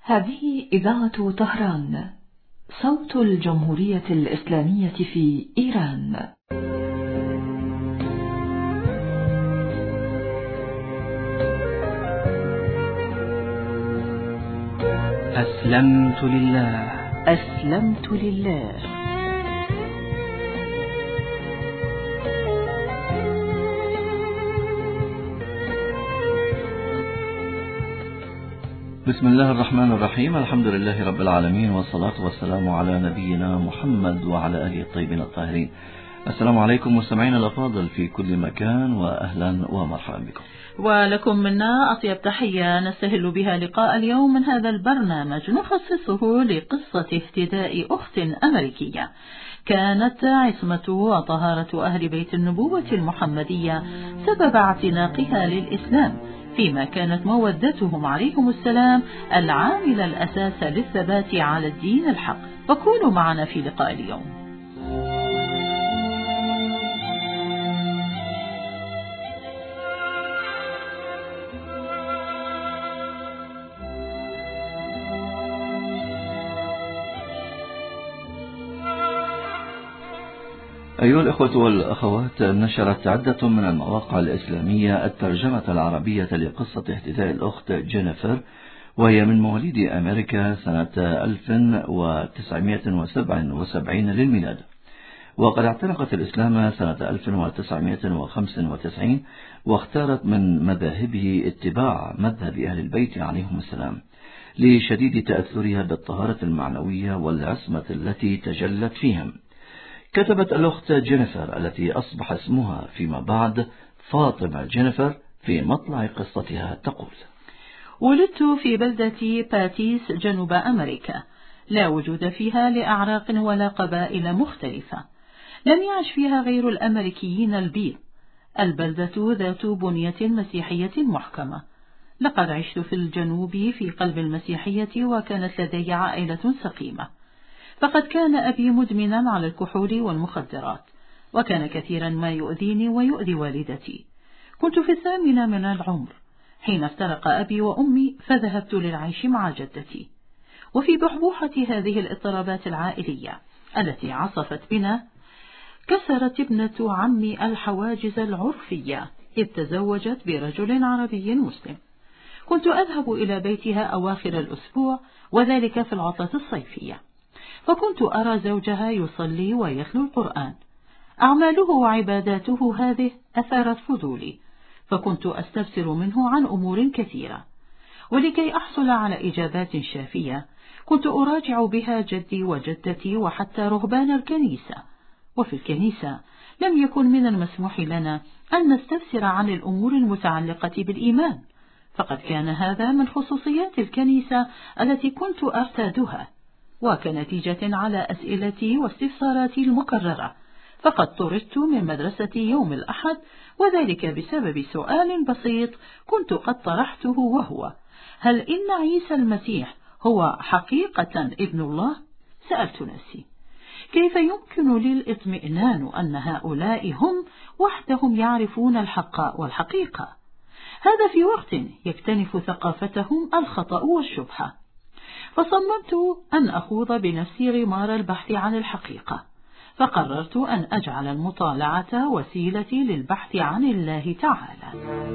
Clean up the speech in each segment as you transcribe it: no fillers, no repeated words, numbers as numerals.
هذه إذاعة طهران، صوت الجمهورية الإسلامية في إيران. أسلمت لله. أسلمت لله. بسم الله الرحمن الرحيم، الحمد لله رب العالمين، والصلاة والسلام على نبينا محمد وعلى آله الطيبين الطاهرين. السلام عليكم مستمعينا الأفاضل في كل مكان، وأهلا ومرحبا بكم. ولكم منا أطيب تحية نستهل بها لقاء اليوم من هذا البرنامج نخصصه لقصة اهتداء أخت أمريكية كانت عصمة وطهارة أهل بيت النبوة المحمدية سبب اعتناقها للإسلام، فيما كانت مودتهم عليهم السلام العامل الأساس للثبات على الدين الحق. فكونوا معنا في لقاء اليوم. أيها الأخوة والأخوات، نشرت عدة من المواقع الإسلامية الترجمة العربية لقصة اهتداء الأخت جينيفر، وهي من مواليد أمريكا سنة 1977 للميلاد، وقد اعتنقت الإسلام سنة 1995، واختارت من مذاهبه اتباع مذهب أهل البيت عليهم السلام لشديد تأثرها بالطهارة المعنوية والعصمة التي تجلت فيهم. كتبت الأخت جينيفر التي أصبح اسمها فيما بعد فاطمة جينيفر في مطلع قصتها تقول: ولدت في بلدة باتيس جنوب أمريكا، لا وجود فيها لأعراق ولا قبائل مختلفة، لم يعش فيها غير الأمريكيين البيض. البلدة ذات بنية مسيحية محكمة. لقد عشت في الجنوب في قلب المسيحية، وكانت لدي عائلة سقيمة، فقد كان أبي مدمنا على الكحول والمخدرات، وكان كثيرا ما يؤذيني ويؤذي والدتي. كنت في 8 من العمر حين افترق أبي وأمي، فذهبت للعيش مع جدتي. وفي بحبوحة هذه الاضطرابات العائلية التي عصفت بنا، كسرت ابنة عمي الحواجز العرفية إذ تزوجت برجل عربي مسلم. كنت أذهب إلى بيتها أواخر الأسبوع، وذلك في العطلة الصيفية، فكنت أرى زوجها يصلي ويتلو القرآن. أعماله وعباداته هذه أثارت فضولي، فكنت أستفسر منه عن أمور كثيرة، ولكي أحصل على إجابات شافية كنت أراجع بها جدي وجدتي وحتى رهبان الكنيسة. وفي الكنيسة لم يكن من المسموح لنا أن نستفسر عن الأمور المتعلقة بالإيمان، فقد كان هذا من خصوصيات الكنيسة التي كنت أرتادها. وكنتيجة على أسئلتي واستفساراتي المكررة، فقد طردت من مدرستي يوم الأحد، وذلك بسبب سؤال بسيط كنت قد طرحته، وهو: هل إن عيسى المسيح هو حقيقة ابن الله؟ سألت نفسي: كيف يمكن لي الاطمئنان أن هؤلاء هم وحدهم يعرفون الحق والحقيقة؟ هذا في وقت يكتنف ثقافتهم الخطأ والشبهة. فصممت أن أخوض بنفسي غمار البحث عن الحقيقة، فقررت أن أجعل المطالعة وسيلتي للبحث عن الله تعالى.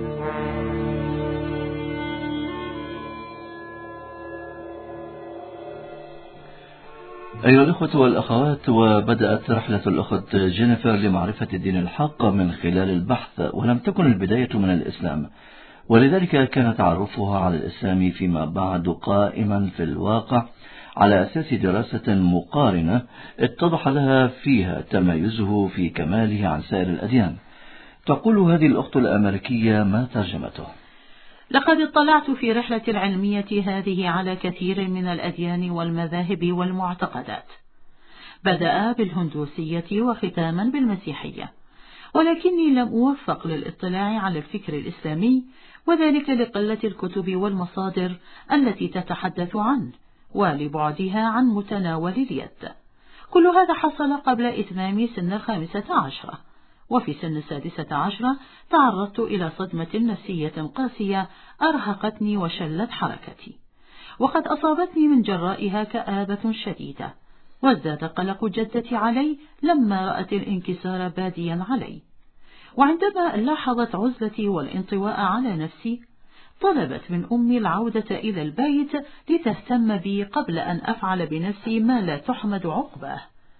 أيها الأخوة والأخوات، وبدأت رحلة الأخت جينيفر لمعرفة الدين الحق من خلال البحث، ولم تكن البداية من الإسلام، ولذلك كان تعرفها على الإسلام فيما بعد قائما في الواقع على أساس دراسة مقارنة اتضح لها فيها تميزه في كماله عن سائر الأديان. تقول هذه الأخت الأمريكية ما ترجمته: لقد اطلعت في رحلة العلمية هذه على كثير من الأديان والمذاهب والمعتقدات، بدأ بالهندوسية وختاما بالمسيحية، ولكني لم أوفق للاطلاع على الفكر الإسلامي، وذلك لقلة الكتب والمصادر التي تتحدث عنه ولبعدها عن متناول اليد. كل هذا حصل قبل إتمام سن 15، وفي سن 16 تعرضت إلى صدمة نفسية قاسية أرهقتني وشلت حركتي. وقد أصابتني من جرائها كآبة شديدة، وازداد قلق جدتي علي لما رأت الانكسار باديا علي. وعندما لاحظت عزلتي والانطواء على نفسي، طلبت من أمي العودة إلى البيت لتهتم بي قبل أن أفعل بنفسي ما لا تحمد عقباه،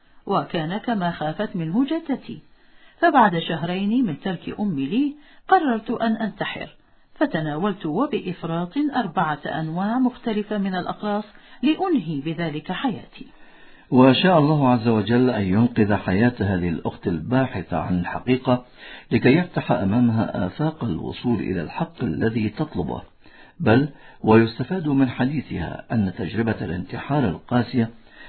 وكان كما خافت منه جدتي. فبعد شهرين من ترك أمي لي قررت أن أنتحر، فتناولت وبإفراط 4 أنواع مختلفة من الأقراص لأنهي بذلك حياتي. وشاء الله عز وجل أن ينقذ حياة هذه الأخت الباحثة عن الحقيقة لكي يفتح أمامها آفاق الوصول إلى الحق الذي تطلبه، بل ويستفاد من حديثها أن تجربة الانتحار القاسية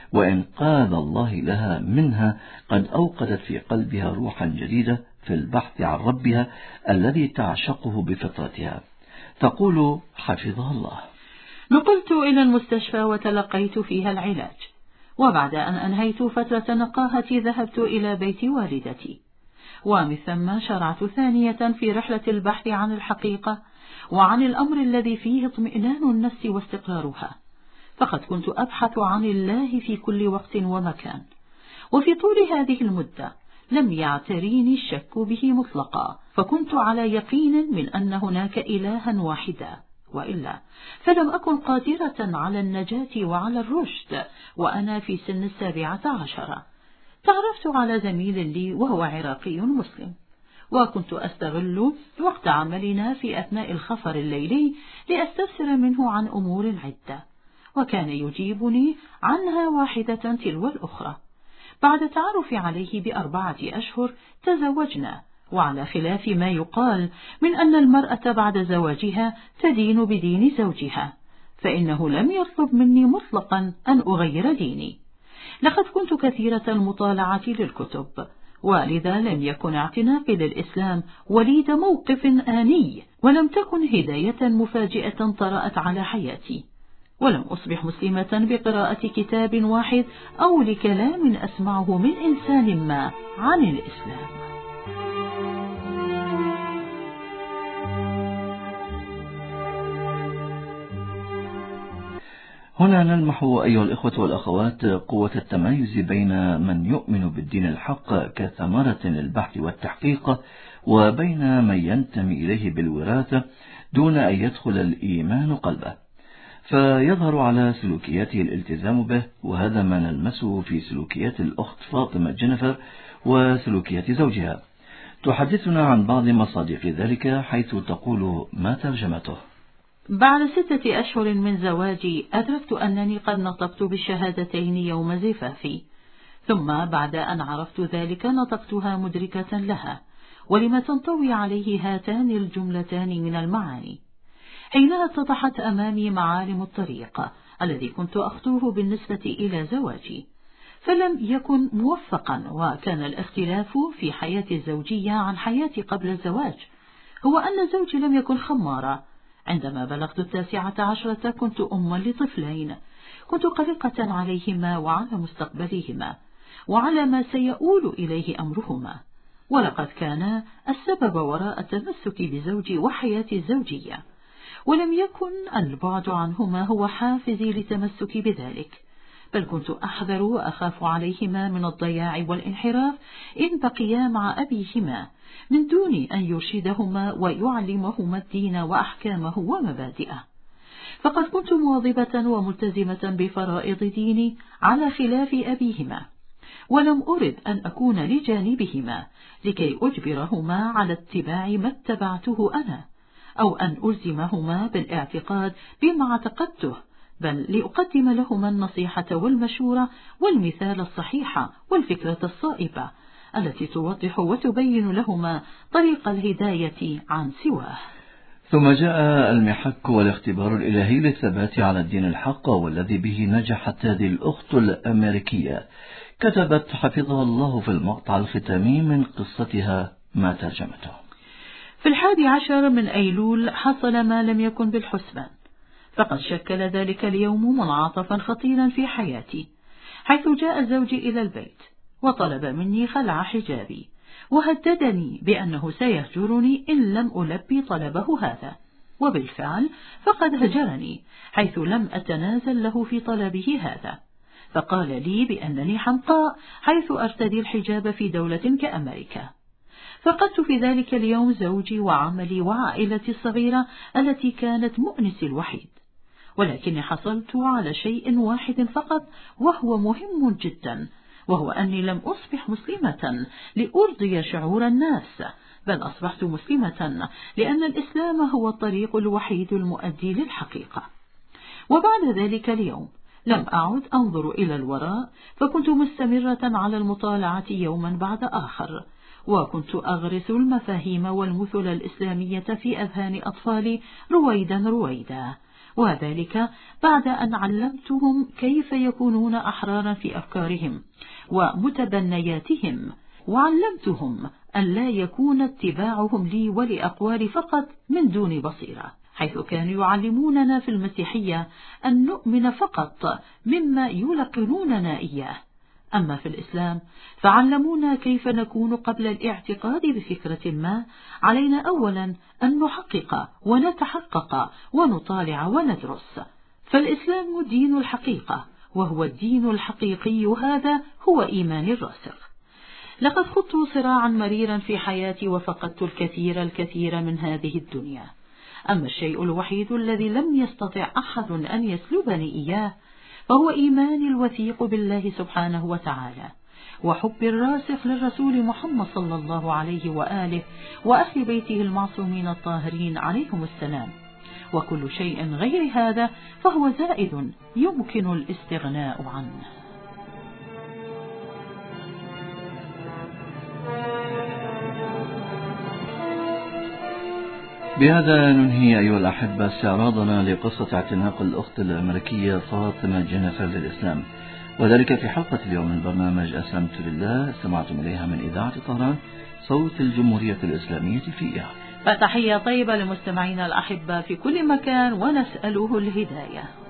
وإنقاذ الله لها منها قد أوقدت في قلبها روحا جديدة في البحث عن ربها الذي تعشقه بفطرتها. تقول حفظها الله: نقلت إلى المستشفى وتلقيت فيها العلاج، وبعد أن أنهيت فترة نقاهتي ذهبت إلى بيت والدتي، ومن ثم شرعت ثانية في رحلة البحث عن الحقيقة وعن الأمر الذي فيه اطمئنان النفس واستقرارها، فقد كنت أبحث عن الله في كل وقت ومكان، وفي طول هذه المدة لم يعتريني الشك به مطلقا، فكنت على يقين من أن هناك إلها واحدا، وإلا فلم أكن قادرة على النجاة وعلى الرشد وأنا في سن 17. تعرفت على زميل لي وهو عراقي مسلم، وكنت أستغل وقت عملنا في أثناء الخفر الليلي لأستفسر منه عن أمور عدة، وكان يجيبني عنها واحدة تلو الأخرى. بعد التعرف عليه ب4 أشهر تزوجنا، وعلى خلاف ما يقال من أن المرأة بعد زواجها تدين بدين زوجها، فإنه لم يطلب مني مطلقا أن أغير ديني. لقد كنت كثيرة المطالعة للكتب، ولذا لم يكن اعتناقي للإسلام وليد موقف آني، ولم تكن هداية مفاجئة طرأت على حياتي، ولم أصبح مسلمة بقراءة كتاب واحد أو لكلام أسمعه من إنسان ما عن الإسلام. هنا نلمح أيها الإخوة والأخوات قوة التمايز بين من يؤمن بالدين الحق كثمرة للبحث والتحقيق، وبين من ينتمي إليه بالوراثة دون أن يدخل الإيمان قلبه، فيظهر على سلوكياته الالتزام به، وهذا ما نلمسه في سلوكيات الأخت فاطمة جينيفر وسلوكيات زوجها. تحدثنا عن بعض مصادق ذلك، حيث تقول ما ترجمته: بعد 6 أشهر من زواجي أدركت أنني قد نطقت بالشهادتين يوم زفافي، ثم بعد أن عرفت ذلك نطقتها مدركة لها ولما تنطوي عليه هاتان الجملتان من المعاني. حينها اتضحت أمامي معالم الطريق الذي كنت أخطوه بالنسبة إلى زواجي، فلم يكن موفقا، وكان الاختلاف في حياتي الزوجية عن حياتي قبل الزواج هو أن زوجي لم يكن خمارا. عندما بلغت 19 كنت أما لطفلين، كنت قلقة عليهما وعلى مستقبلهما وعلى ما سيؤول إليه أمرهما، ولقد كان السبب وراء التمسك بزوجي وحياتي الزوجية، ولم يكن البعد عنهما هو حافزي للتمسك بذلك، بل كنت أحذر وأخاف عليهما من الضياع والانحراف إن بقيا مع أبيهما من دون أن يرشدهما ويعلمهما الدين وأحكامه ومبادئه. فقد كنت مواظبة وملتزمة بفرائض ديني على خلاف أبيهما، ولم أرد أن أكون لجانبهما لكي أجبرهما على اتباع ما اتبعته أنا، أو أن ألزمهما بالاعتقاد بما اعتقدته، بل لأقدم لهما النصيحة والمشورة والمثال الصحيح والفكرة الصائبة التي توضح وتبين لهما طريق الهداية عن سواه. ثم جاء المحك والاختبار الإلهي للثبات على الدين الحق، والذي به نجحت هذه الأخت الأمريكية. كتبت حفظها الله في المقطع الختامي من قصتها ما ترجمته: في 11 من أيلول حصل ما لم يكن بالحسبان، فقد شكل ذلك اليوم منعطفا خطيرا في حياتي، حيث جاء زوجي إلى البيت وطلب مني خلع حجابي، وهددني بأنه سيهجرني إن لم ألبي طلبه هذا. وبالفعل فقد هجرني، حيث لم أتنازل له في طلبه هذا، فقال لي بأنني حمقاء حيث أرتدي الحجاب في دولة كأمريكا. فقدت في ذلك اليوم زوجي وعملي وعائلتي الصغيرة التي كانت مؤنسي الوحيد، ولكني حصلت على شيء واحد فقط وهو مهم جدا، وهو أني لم أصبح مسلمة لأرضي شعور الناس، بل أصبحت مسلمة لأن الإسلام هو الطريق الوحيد المؤدي للحقيقة. وبعد ذلك اليوم لم أعد أنظر إلى الوراء، فكنت مستمرة على المطالعة يوما بعد آخر، وكنت أغرس المفاهيم والمثل الإسلامية في أذهان أطفالي رويدا رويدا، وذلك بعد أن علمتهم كيف يكونون أحرارا في أفكارهم ومتبنياتهم، وعلمتهم أن لا يكون اتباعهم لي ولأقوالي فقط من دون بصيرة، حيث كانوا يعلموننا في المسيحية أن نؤمن فقط مما يلقنوننا إياه، أما في الإسلام فعلمونا كيف نكون قبل الاعتقاد بفكرة ما. علينا أولا أن نحقق ونتحقق ونطالع وندرس، فالإسلام دين الحقيقة، وهو الدين الحقيقي، هذا هو إيمان الراسخ. لقد خضت صراعا مريرا في حياتي وفقدت الكثير من هذه الدنيا، أما الشيء الوحيد الذي لم يستطع أحد أن يسلبني إياه فهو إيماني الوثيق بالله سبحانه وتعالى، وحب الراسخ للرسول محمد صلى الله عليه وآله وأهل بيته المعصومين الطاهرين عليهم السلام، وكل شيء غير هذا فهو زائد يمكن الاستغناء عنه. بهذا ننهي أيها الأحبة استعراضنا لقصة اعتناق الأخت الأمريكية فاطمة جينيفر للإسلام، وذلك في حلقة اليوم من برنامج أسلمت لله، استمعتم إليها من إذاعة طهران صوت الجمهورية الإسلامية في إيران. فتحية طيبة لمستمعينا الأحبة في كل مكان، ونسأله الهداية.